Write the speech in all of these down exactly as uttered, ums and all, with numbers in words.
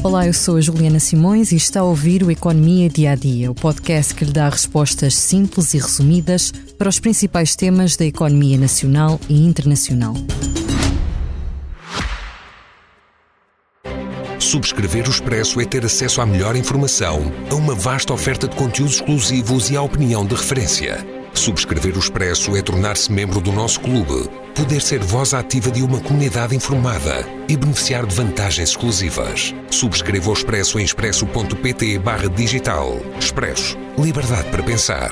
Olá, eu sou a Juliana Simões e está a ouvir o Economia Dia a Dia, o podcast que lhe dá respostas simples e resumidas para os principais temas da economia nacional e internacional. Subscrever o Expresso é ter acesso à melhor informação, a uma vasta oferta de conteúdos exclusivos e à opinião de referência. Subscrever o Expresso é tornar-se membro do nosso clube, poder ser voz ativa de uma comunidade informada e beneficiar de vantagens exclusivas. Subscreva o Expresso em expresso.pt barra digital. Expresso. Liberdade para pensar.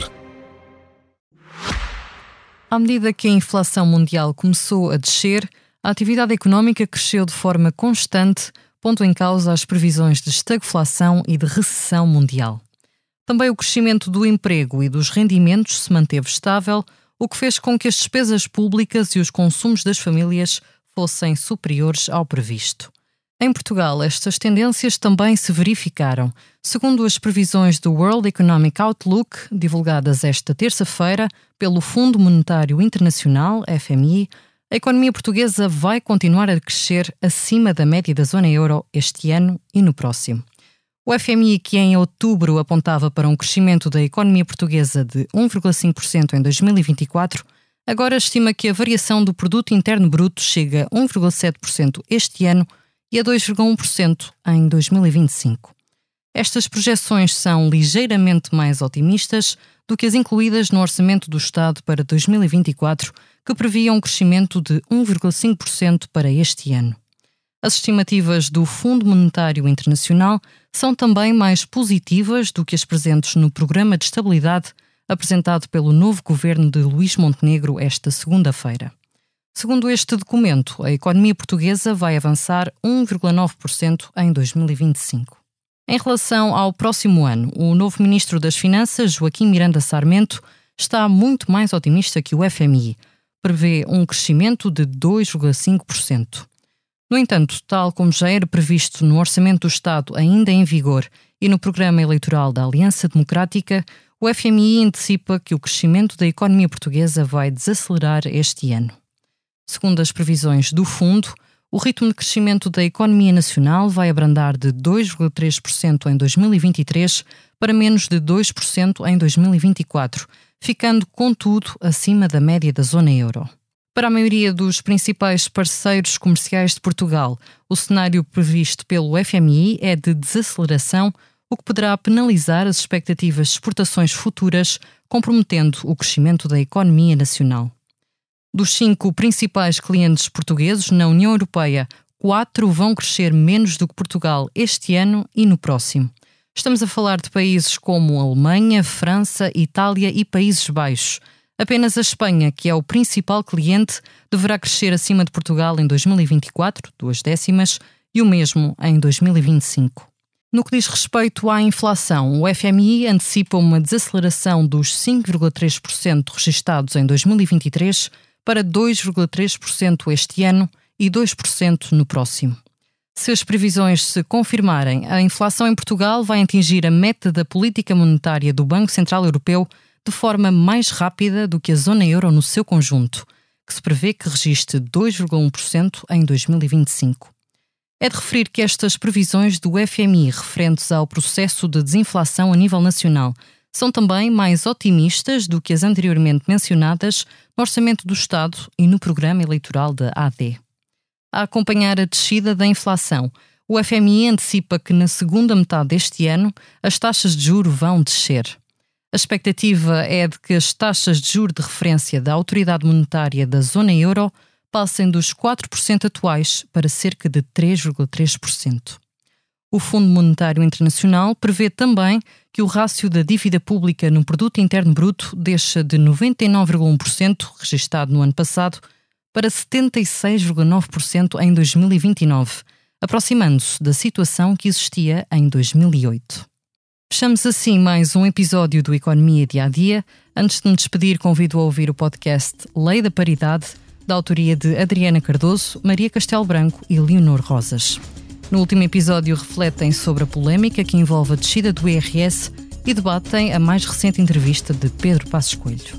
À medida que a inflação mundial começou a descer, a atividade económica cresceu de forma constante, pondo em causa as previsões de estagflação e de recessão mundial. Também o crescimento do emprego e dos rendimentos se manteve estável, o que fez com que as despesas públicas e os consumos das famílias fossem superiores ao previsto. Em Portugal, estas tendências também se verificaram. Segundo as previsões do World Economic Outlook, divulgadas esta terça-feira pelo Fundo Monetário Internacional, F M I, a economia portuguesa vai continuar a crescer acima da média da zona euro este ano e no próximo. O F M I, que em outubro apontava para um crescimento da economia portuguesa de um vírgula cinco por cento em dois mil e vinte e quatro, agora estima que a variação do Produto Interno Bruto chega a um vírgula sete por cento este ano e a dois vírgula um por cento em dois mil e vinte e cinco. Estas projeções são ligeiramente mais otimistas do que as incluídas no Orçamento do Estado para dois mil e vinte e quatro, que previam um crescimento de um vírgula cinco por cento para este ano. As estimativas do Fundo Monetário Internacional são também mais positivas do que as presentes no Programa de Estabilidade apresentado pelo novo governo de Luís Montenegro esta segunda-feira. Segundo este documento, a economia portuguesa vai avançar um vírgula nove por cento em dois mil e vinte e cinco. Em relação ao próximo ano, o novo Ministro das Finanças, Joaquim Miranda Sarmento, está muito mais otimista que o F M I, prevê um crescimento de dois vírgula cinco por cento. No entanto, tal como já era previsto no Orçamento do Estado ainda em vigor e no programa eleitoral da Aliança Democrática, o F M I antecipa que o crescimento da economia portuguesa vai desacelerar este ano. Segundo as previsões do fundo, o ritmo de crescimento da economia nacional vai abrandar de dois vírgula três por cento em dois mil e vinte e três para menos de dois por cento em dois mil e vinte e quatro, ficando, contudo, acima da média da zona euro. Para a maioria dos principais parceiros comerciais de Portugal, o cenário previsto pelo F M I é de desaceleração, o que poderá penalizar as expectativas de exportações futuras, comprometendo o crescimento da economia nacional. Dos cinco principais clientes portugueses na União Europeia, quatro vão crescer menos do que Portugal este ano e no próximo. Estamos a falar de países como Alemanha, França, Itália e Países Baixos. Apenas a Espanha, que é o principal cliente, deverá crescer acima de Portugal em dois mil e vinte e quatro, duas décimas, e o mesmo em dois mil e vinte e cinco. No que diz respeito à inflação, o F M I antecipa uma desaceleração dos cinco vírgula três por cento registados em dois mil e vinte e três para dois vírgula três por cento este ano e dois por cento no próximo. Se as previsões se confirmarem, a inflação em Portugal vai atingir a meta da política monetária do Banco Central Europeu de forma mais rápida do que a zona euro no seu conjunto, que se prevê que registre dois vírgula um por cento em dois mil e vinte e cinco. É de referir que estas previsões do F M I referentes ao processo de desinflação a nível nacional são também mais otimistas do que as anteriormente mencionadas no Orçamento do Estado e no programa eleitoral da A D. A acompanhar a descida da inflação, o F M I antecipa que na segunda metade deste ano as taxas de juros vão descer. A expectativa é de que as taxas de juros de referência da Autoridade Monetária da Zona Euro passem dos quatro por cento atuais para cerca de três vírgula três por cento. O Fundo Monetário Internacional prevê também que o rácio da dívida pública no Produto Interno Bruto deixa de noventa e nove vírgula um por cento, registado no ano passado, para setenta e seis vírgula nove por cento em dois mil e vinte e nove, aproximando-se da situação que existia em dois mil e oito. Fechamos assim mais um episódio do Economia Dia a Dia. Antes de me despedir, convido a ouvir o podcast Lei da Paridade, da autoria de Adriana Cardoso, Maria Castelo Branco e Leonor Rosas. No último episódio refletem sobre a polémica que envolve a descida do I R S e debatem a mais recente entrevista de Pedro Passos Coelho.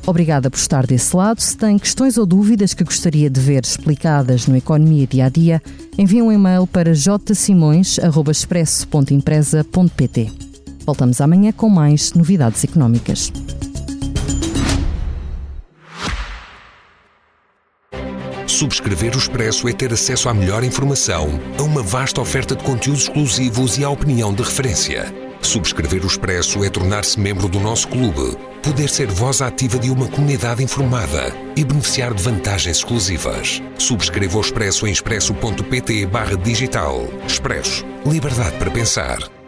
Obrigada por estar desse lado. Se tem questões ou dúvidas que gostaria de ver explicadas no Economia Dia a Dia, envie um e-mail para j simões arroba expresso ponto empresa ponto p t. Voltamos amanhã com mais novidades económicas. Subscrever o Expresso é ter acesso à melhor informação, a uma vasta oferta de conteúdos exclusivos e à opinião de referência. Subscrever o Expresso é tornar-se membro do nosso clube, poder ser voz ativa de uma comunidade informada e beneficiar de vantagens exclusivas. Subscreva o Expresso em expresso ponto p t barra digital. Expresso. Liberdade para pensar.